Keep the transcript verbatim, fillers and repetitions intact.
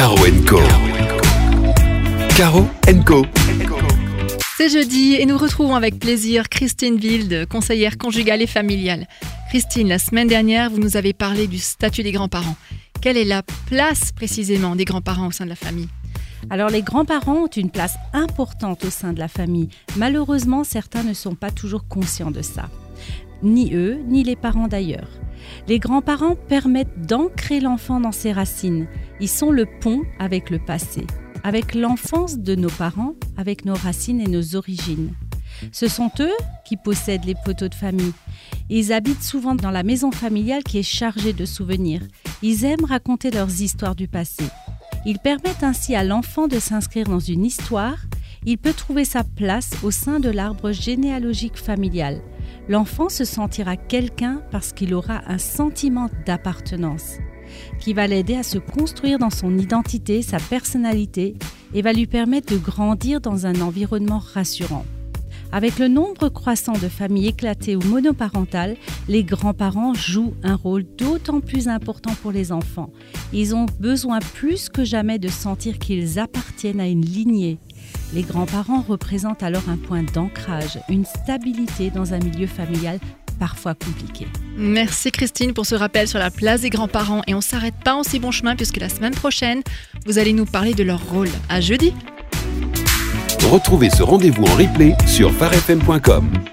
Caro and Co. Caro and Co. C'est jeudi et nous retrouvons avec plaisir Christine Wilde, conseillère conjugale et familiale. Christine, la semaine dernière, vous nous avez parlé du statut des grands-parents. Quelle est la place précisément des grands-parents au sein de la famille ? Alors les grands-parents ont une place importante au sein de la famille. Malheureusement, certains ne sont pas toujours conscients de ça. Ni eux, ni les parents d'ailleurs. Les grands-parents permettent d'ancrer l'enfant dans ses racines. Ils sont le pont avec le passé, avec l'enfance de nos parents, avec nos racines et nos origines. Ce sont eux qui possèdent les photos de famille. Ils habitent souvent dans la maison familiale qui est chargée de souvenirs. Ils aiment raconter leurs histoires du passé. Ils permettent ainsi à l'enfant de s'inscrire dans une histoire. Il peut trouver sa place au sein de l'arbre généalogique familial. L'enfant se sentira quelqu'un parce qu'il aura un sentiment d'appartenance qui va l'aider à se construire dans son identité, sa personnalité et va lui permettre de grandir dans un environnement rassurant. Avec le nombre croissant de familles éclatées ou monoparentales, les grands-parents jouent un rôle d'autant plus important pour les enfants. Ils ont besoin plus que jamais de sentir qu'ils appartiennent à une lignée. Les grands-parents représentent alors un point d'ancrage, une stabilité dans un milieu familial parfois compliqué. Merci Christine pour ce rappel sur la place des grands-parents. Et on ne s'arrête pas en si bon chemin puisque la semaine prochaine, vous allez nous parler de leur rôle. À jeudi. Retrouvez ce rendez-vous en replay sur phare f m point com.